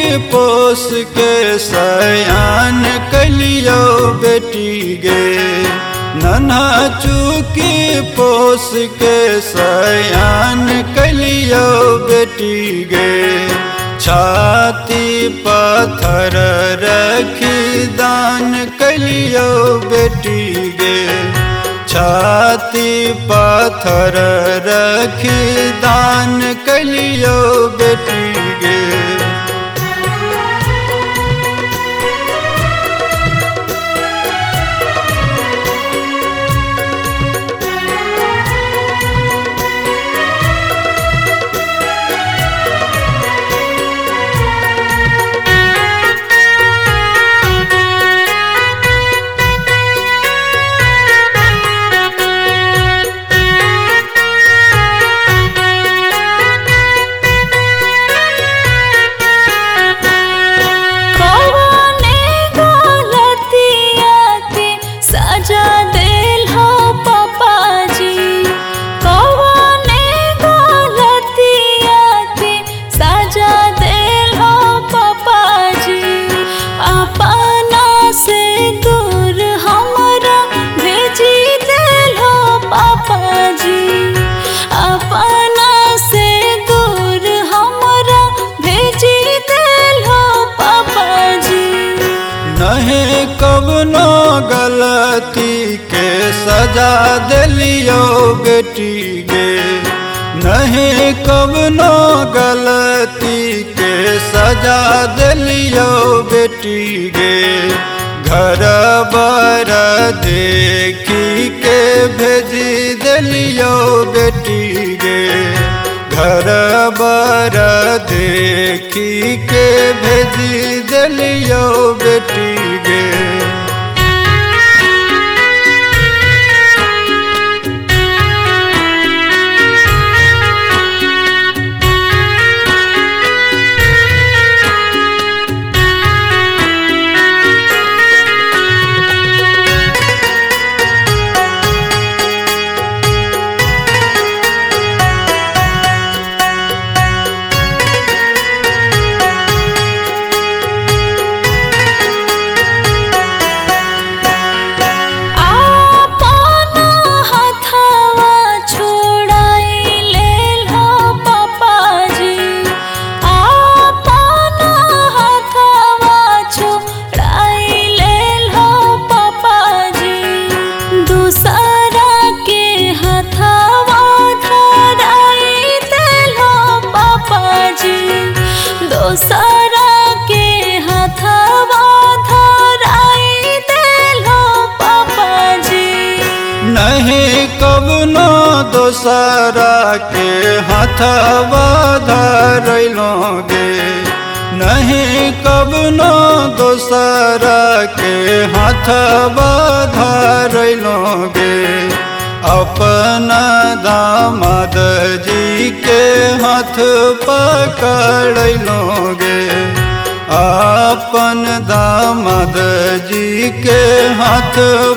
पोस के सयान कलियो बेटी गे। नन्हा चूकी पोस के सयान कलियो बेटी गे। छाती पत्थर रखी दान कलियो बेटी गे। छाती पत्थर रखी दान कलियो बेटी गे। नहीं कवनो गलती के सजा दिलियो बेटी गे। नहीं कवनो गलती के सजा दिलियो बेटी गे। घर बार देखी के भेजी दिलियो बेटी गे। घर बार देखी के भेजी दिलियो बेटी गे। दोसरा के हथवा धराई देलो पापाजी। नहीं कवनो दोसरा के हथवा धरैलोगे। नहीं कवनो दोसरा के हथवा धरैलोगे। अपना दामाद जी के हाथ पकड़लोगे। अपन दामाद जी के हाथ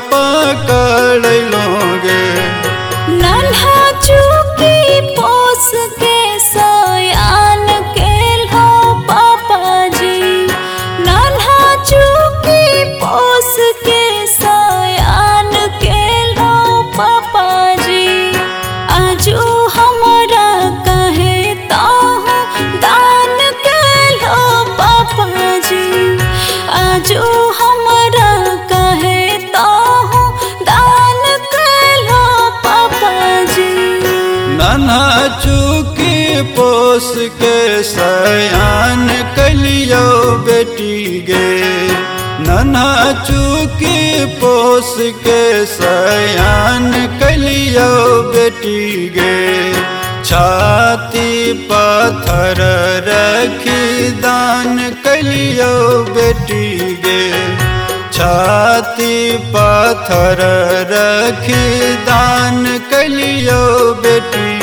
पकड़लोगे। नन्हा चूकी पोस के सयान केलो पापाजी। नन्हा चूकी पोस के सयान केलो पापाजी। आजू हमरा कहे ताहू दान केलो पापाजी। आजू हमरा कहे ताहू दान केलो पापाजी। नन्हा चूकी पोस के सयान कलियो बेटी गे। नन्हा चूकी पोस के सयान कलियो बेटी गे। छाती पत्थर रखी दान कलियो बेटी गे। छाती पत्थर रखी दान कलियो बेटी